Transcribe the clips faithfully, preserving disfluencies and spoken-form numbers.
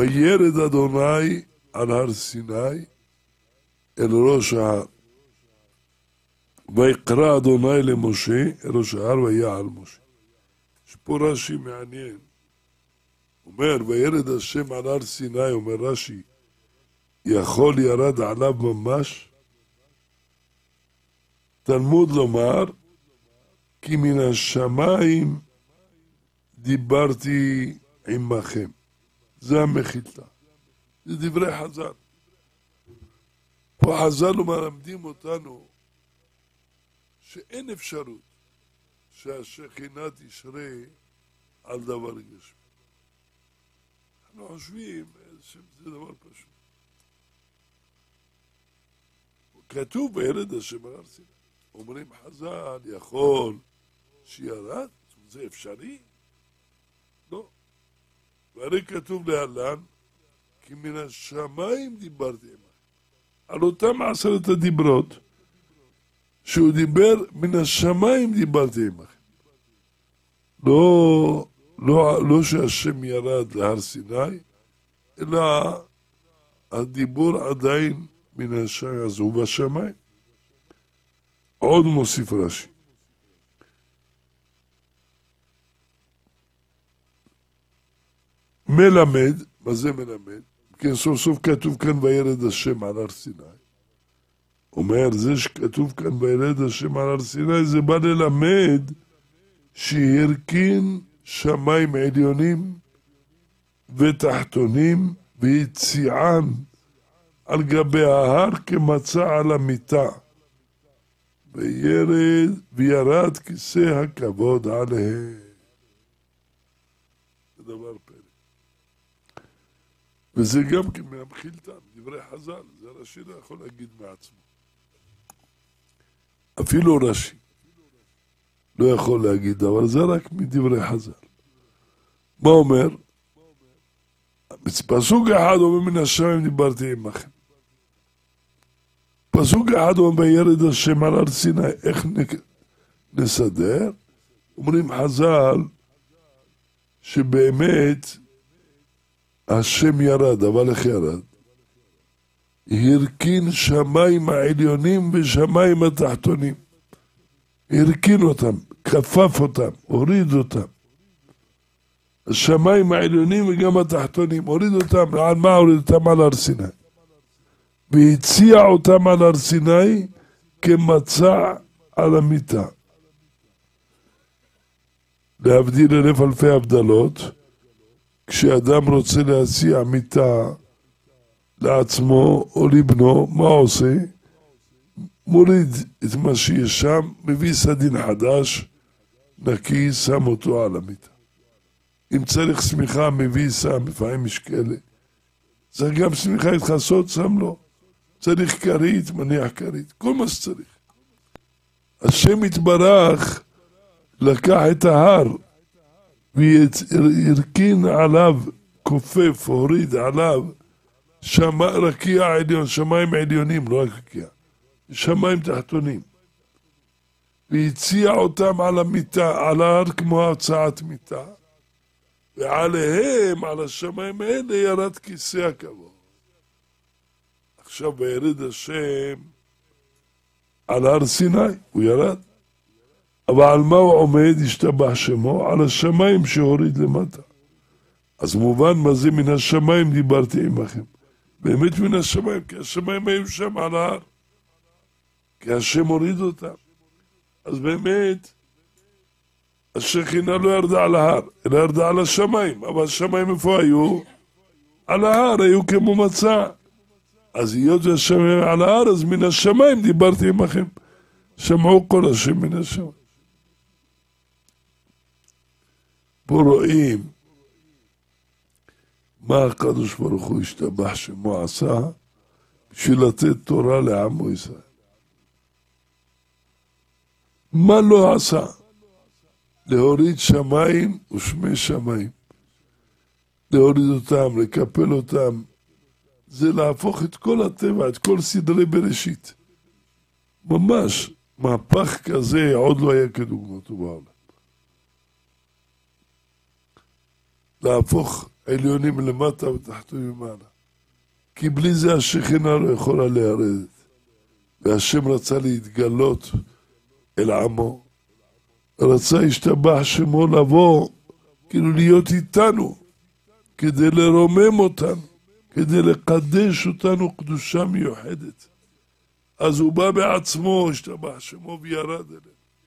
וירד אדוני על הר סיני אל ראש ההר. ויקרא אדוני למשה אל ראש ההר ויעל משה. יש פה רש"י מעניין. אומר, וירד השם על הר סיני, אומר רש"י, יכול ירד עליו ממש? תלמוד לומר, כי מן השמיים דיברתי עמכם. זה המחילתא. זה דברי חז"ל. פה חז"ל מלמדים אותנו שאין אפשרות שהשכינה תשרה על דבר גשמי. אנחנו חושבים שזה דבר פשוט. כתוב וירד השם על הר סיני. אומרים חז"ל, יכול שירד? זה אפשרי? לא. והרי כתוב להלן, כי מן השמיים דיברתי עמכם. על אותם עשרת הדיברות, שהוא דיבר, מן השמיים דיברתי עמכם. לא, לא, לא שהשם ירד להר סיני, אלא הדיבור עדיין מן השמיים, אז הוא בשמיים. עוד מוסיף רש"י. מלמד, מה זה מלמד? כן, סוף סוף כתוב כאן וירד השם על הר סיני. אומר, זה שכתוב כאן וירד השם על הר סיני, זה בא ללמד שהרכין שמיים עליונים ותחתונים והציען על גבי ההר כמצע על המיטה. וירד, וירד כיסא הכבוד עליהם. זה דבר פלא. וזה גם כן מהמחילתא, דברי חז"ל, זה רש"י לא יכול להגיד מעצמו. אפילו רש"י לא יכול להגיד, אבל זה רק מדברי חז"ל. מה אומר? פסוק אחד אומר מן השמיים דיברתי עמכם. פסוק אחד אומר וירד השם על הר סיני, איך נסדר? אומרים חז"ל שבאמת השם ירד, אבל איך ירד? הרכין שמיים העליונים ושמיים התחתונים. הרכין אותם, כפף אותם, הוריד אותם. השמיים העליונים וגם התחתונים, הוריד אותם, על מה הוריד אותם? על הר סיני. והציע אותם על הר סיני כמצע על המיטה. להבדיל אלף אלפי הבדלות, כשאדם רוצה להציע מיטה לעצמו או לבנו, מה עושה? מוריד את מה שיש שם, מביא סדין חדש, נקי, שם אותו על המיטה. אם צריך סמיכה, מביא, שם, לפעמים יש כאלה. צריך גם סמיכה התחסות, שם לו. צריך כרית, מניח כרית, כל מה שצריך. השם יתברך לקח את ההר, והרכין עליו, כופף, הוריד עליו, שמה, רקיע עליון, שמיים עליונים, לא רק רקיע, שמיים תחתונים. והציע אותם על המיטה, על ההר כמו הצעת מיטה, ועליהם, על השמיים האלה, ירד כיסא הכבוד. עכשיו וירד השם על הר סיני, הוא ירד. אבל על מה הוא עומד, השתבח שמו? על השמיים שהוריד למטה. אז מובן מה זה מן השמיים דיברתי עמכם. באמת מן השמיים, כי השמיים היו שם על ההר. כי השם הוריד אותם. אז באמת, השכינה לא ירדה על ההר, אלא ירדה על השמיים. אבל השמיים איפה היו? על ההר, היו כמו מצע. אז היות והשמיים על ההר, אז מן השמיים דיברתי עמכם. שמעו כל השם מן השמיים. פה רואים מה הקדוש ברוך הוא השתבח שמו עשה בשביל לתת תורה לעמו ישראל. מה לא עשה? להוריד שמיים ושמי שמיים. להוריד אותם, לקפל אותם, זה להפוך את כל הטבע, את כל סדרי בראשית. ממש, מהפך כזה עוד לא היה כדוגמתו בעולם. להפוך עליונים למטה ותחתונים למעלה. כי בלי זה השכינה לא יכולה להירדת. והשם רצה להתגלות אל עמו. רצה השתבח שמו לבוא, כאילו להיות איתנו, כדי לרומם אותנו, כדי לקדש אותנו קדושה מיוחדת. אז הוא בא בעצמו, השתבח שמו וירד אלינו.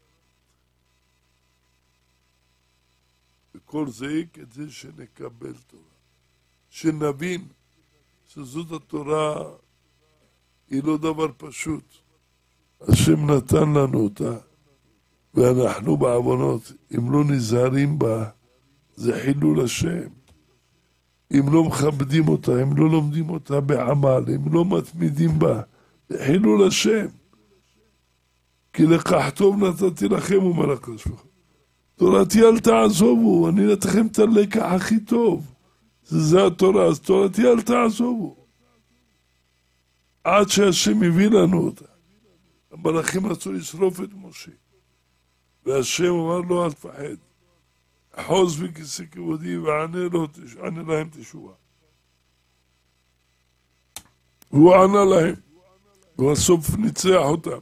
וכל זה כדי שנקבל תורה. שנבין שזאת התורה היא לא דבר פשוט. השם נתן לנו אותה, ואנחנו בעוונות, אם לא נזהרים בה, זה חילול השם. אם לא מכבדים אותה, אם לא לומדים אותה בעמל, אם לא מתמידים בה, זה חילול השם. כי לקח טוב נתתי לכם, אומר הקדוש ברוך הוא. תורתי אל תעזובו, אני נתכם את הלקח הכי טוב. זה, זה התורה, אז תורתי אל תעזובו. עד שהשם הביא לנו אותה. המלאכים רצו לשרוף את משה. והשם אמר לו, אל תפחד. חוז בכיסא כבודי וענה לו, ענה להם תשובה. והוא ענה להם. ובסוף ניצח אותם.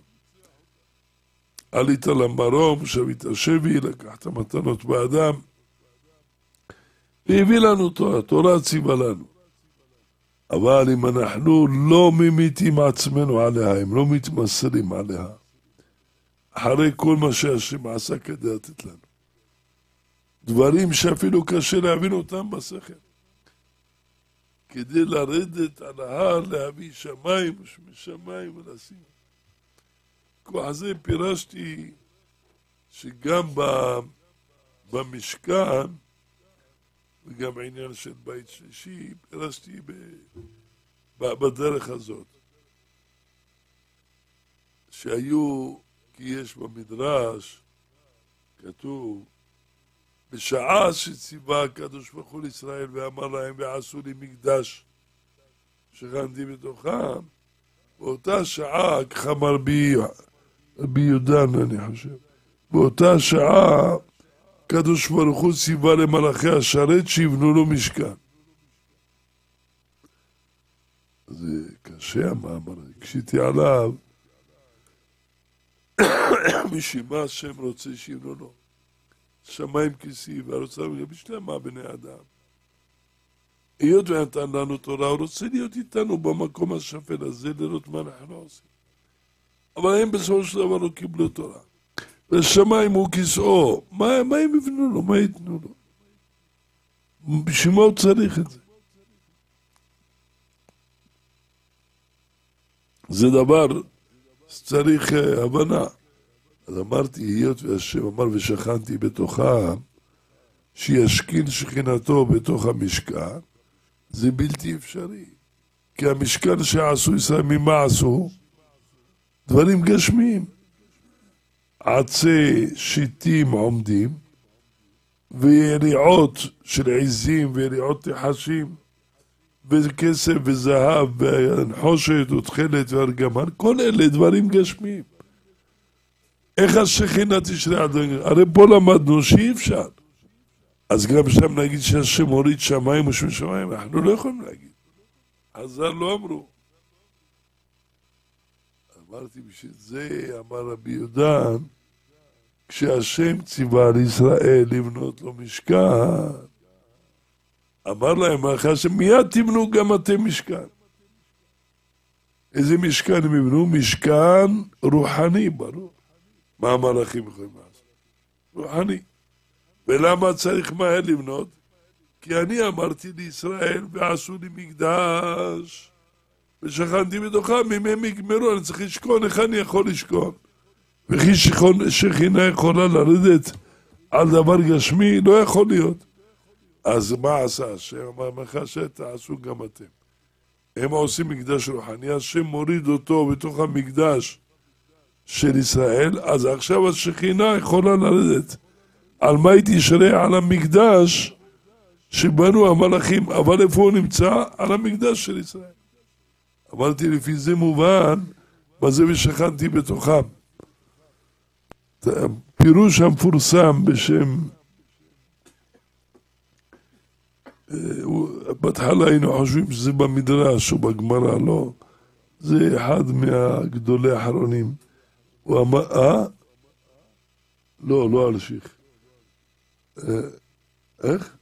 עלית למרום, שבית השבי, לקח את המתנות באדם. והביא לנו תורה, תורה ציווה לנו. אבל אם אנחנו לא ממיתים עצמנו עליה, אם לא מתמסרים עליה, אחרי כל מה שהשם עשה כדי לתת לנו. דברים שאפילו קשה להבין אותם בשכל. כדי לרדת על ההר, להביא שמיים ושמיים ולשים. כוח זה פירשתי שגם במשכן, וגם העניין של בית שלישי, פירשתי בדרך הזאת. שהיו, כי יש במדרש, כתוב, בשעה שציווה הקדוש ברוך הוא לישראל ואמר להם ועשו לי מקדש שכנתי בתוכם, באותה שעה, כך אמר רבי יודן אני חושב, באותה שעה הקדוש ברוך הוא ציווה למלאכי השרת שיבנו לו משכן. זה קשה המאמר, הקשיתי עליו, משמה השם רוצה שיבנו לו. שמיים כיסי והרוצה בשלמה בני אדם. היות ונתן לנו תורה, הוא רוצה להיות איתנו במקום השפל הזה, לראות מה אנחנו עושים. אבל הם בסופו של דבר לא קיבלו תורה. ושמיים הוא כיסאו, מה, מה הם יבנו לו? מה יתנו לו? בשביל מה הוא צריך את זה? זה דבר שצריך הבנה. אז אמרתי, היות והשם אמר ושכנתי בתוכם, שישכין שכינתו בתוך המשכן, זה בלתי אפשרי. כי המשכן שעשו ישראל, ממה עשו? דברים גשמיים. עצי שיטים עומדים, ויריעות של עזים, ויריעות תחשים, וכסף וזהב, ונחושת ותכלת וארגמן, כל אלה דברים גשמיים. איך השכינה תשרה עד... הרי פה למדנו שאי אפשר. אז גם שם נגיד שהשם הוריד שמיים ושם שמיים, אנחנו לא יכולים להגיד. חז"ל לא אמרו. אמרתי בשביל זה, אמר רבי יודן, כשהשם ציווה על ישראל לבנות לו משכן, אמר להם, אחרי שמיד תבנו גם אתם משכן. איזה משכן הם יבנו? משכן רוחני, ברור. מה המלאכים יכולים לעשות? רוחני. ולמה צריך מהר לבנות? כי אני אמרתי לישראל ועשו לי מקדש ושכנתי בתוכם, אם הם יגמרו אני צריך לשכון, איך אני יכול לשכון? וכי שכינה יכולה לרדת על דבר גשמי? לא יכול להיות. אז מה עשה השם? אמר לך שתעשו גם אתם. הם עושים מקדש רוחני, השם מוריד אותו בתוך המקדש של ישראל, אז עכשיו השכינה יכולה לרדת. על מה היא תשרה? על המקדש שבנו המלאכים, אבל איפה הוא נמצא? על המקדש של ישראל. אמרתי לפי זה מובן, מה זה ושכנתי בתוכם. פירוש המפורסם בשם, הוא בהתחלה היינו חושבים שזה במדרש או בגמרא, לא. זה אחד מהגדולי האחרונים. הוא אמר, אה? לא, לא אלשיך. אה, איך?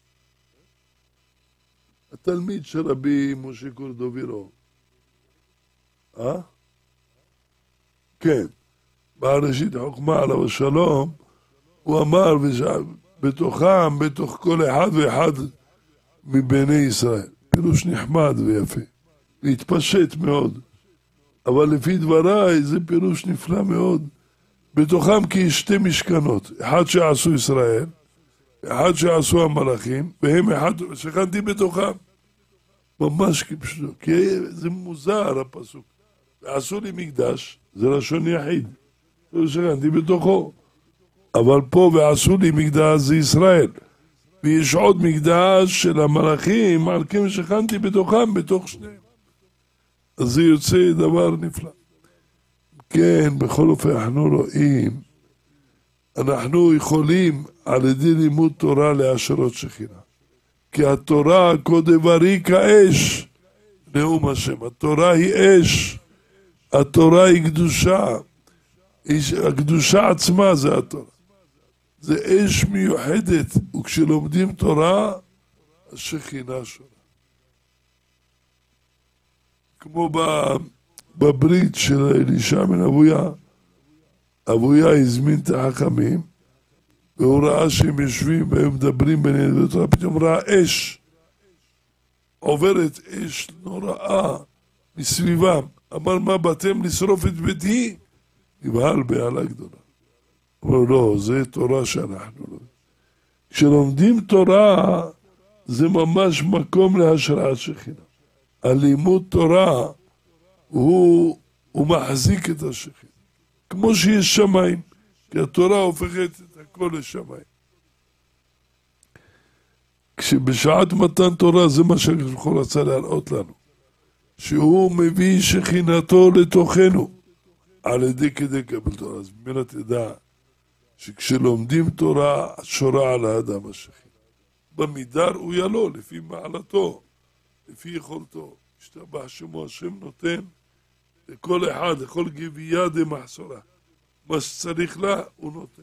התלמיד של רבי משה קורדובירו. אה? כן. בראשית חוכמה עליו השלום, הוא אמר, בתוכם, בתוך כל אחד ואחד מבני ישראל. פירוש נחמד ויפה. והתפשט מאוד. אבל לפי דבריי זה פירוש נפלא מאוד. בתוכם כי שתי משכנות. אחד שעשו ישראל, אחד שעשו המלאכים, והם אחד שכנתי בתוכם. ממש כפשוטו. כי זה מוזר הפסוק. עשו לי מקדש, זה לשון יחיד. שכנתי בתוכו. אבל פה ועשו לי מקדש זה ישראל. ויש עוד מקדש של המלאכים, על כן שכנתי בתוכם, בתוך שניהם. אז זה יוצא דבר נפלא. כן, בכל אופן אנחנו רואים, אנחנו יכולים על ידי לימוד תורה להשרות שכינה. כי התורה כדברי כאש, נאום השם. התורה היא אש, התורה היא קדושה. הקדושה עצמה זה התורה. זה אש מיוחדת, וכשלומדים תורה, השכינה שונה. כמו בברית של אלישע בן אבויה, אבויה הזמין את החכמים, והוא ראה שהם יושבים והם מדברים ביניהם, ותורה פתאום ראה אש, עוברת אש נוראה מסביבם. אמר, מה באתם לשרוף את ביתי? נבהל בהלה גדולה. אמר, לא, זה תורה שאנחנו לא. כשלומדים תורה, זה ממש מקום להשראת שכינה. הלימוד תורה הוא, הוא מחזיק את השכינה. כמו שיש שמיים, כי התורה הופכת את הכל לשמיים. כשבשעת מתן תורה, זה מה שהקדוש ברוך הוא רצה להראות לנו. שהוא מביא שכינתו לתוכנו, על ידי כדי קבל תורה. אז ממנה תדע, שכשלומדים תורה, שורה על האדם השכינה. במידה ראויה לו, לפי מעלתו, לפי יכולתו. השתבח שמו השם נותן לכל אחד, לכל גבייה דמחסורה. מה שצריך לה, הוא נותן.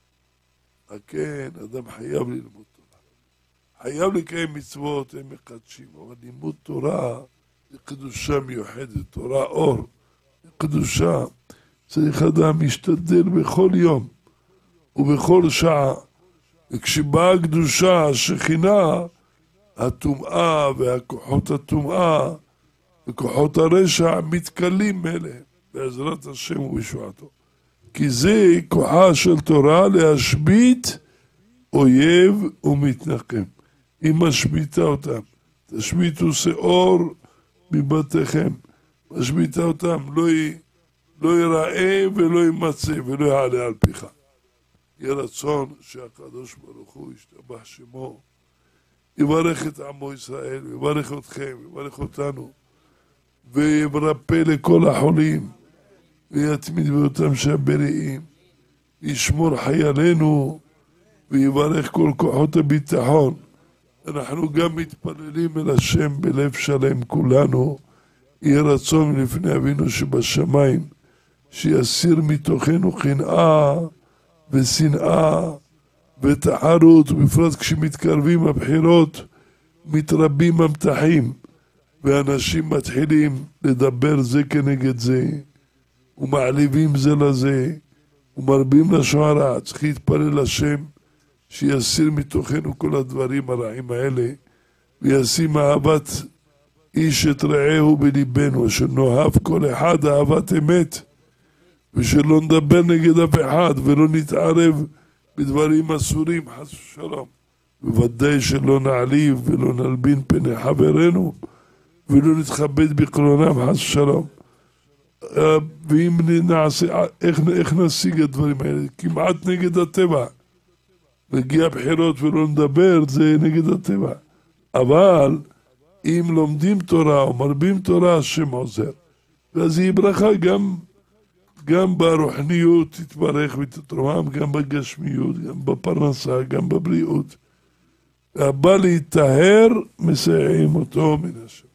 כן, אדם חייב ללמוד תורה. חייב לקיים מצוות, הם מקדשים. אבל לימוד תורה זה קדושה מיוחדת, תורה אור. קדושה. צריך אדם להשתדל בכל יום ובכל שעה. וכשבאה הקדושה, השכינה, הטומאה והכוחות הטומאה וכוחות הרשע מתקלים מאליהם בעזרת השם ובישועתו. כי זה כוחה של תורה להשבית אויב ומתנחם. היא משביתה אותם. תשביתו שאור מבתיכם. משביתה אותם. לא, י... לא ייראה ולא יימצא ולא יעלה על פיך. יהיה רצון שהקדוש ברוך הוא ישתבח שמו. יברך את עמו ישראל, יברך אתכם, יברך אותנו, ויברפא לכל החולים, ויתמיד באותם שהבריאים, ישמור חיילינו, ויברך כל כוחות הביטחון. אנחנו גם מתפללים אל השם בלב שלם כולנו, יהיה רצון לפני אבינו שבשמיים, שיסיר מתוכנו חנאה ושנאה, ותחרות, ובפרט כשמתקרבים הבחירות, מתרבים המתחים, ואנשים מתחילים לדבר זה כנגד זה, ומעליבים זה לזה, ומרבים לשון הרע. צריך להתפלל לשם, שיסיר מתוכנו כל הדברים הרעים האלה, וישים אהבת איש את רעהו בליבנו, שנאהב כל אחד אהבת אמת, ושלא נדבר נגד אף אחד, ולא נתערב בדברים אסורים, חס ושלום. בוודאי שלא נעליב ולא נלבין פני חברנו, ולא נתכבד בקלונם, חס ושלום. ואם נעשה, איך, איך נשיג הדברים האלה? כמעט נגד הטבע. מגיע בחירות ולא נדבר, זה נגד הטבע. אבל אם לומדים תורה או מרבים תורה, השם עוזר. ואז היא ברכה גם גם ברוחניות תתברך ותתרומם, גם בגשמיות, גם בפרנסה, גם בבריאות. והבא להיטהר מסייעים אותו מן השם.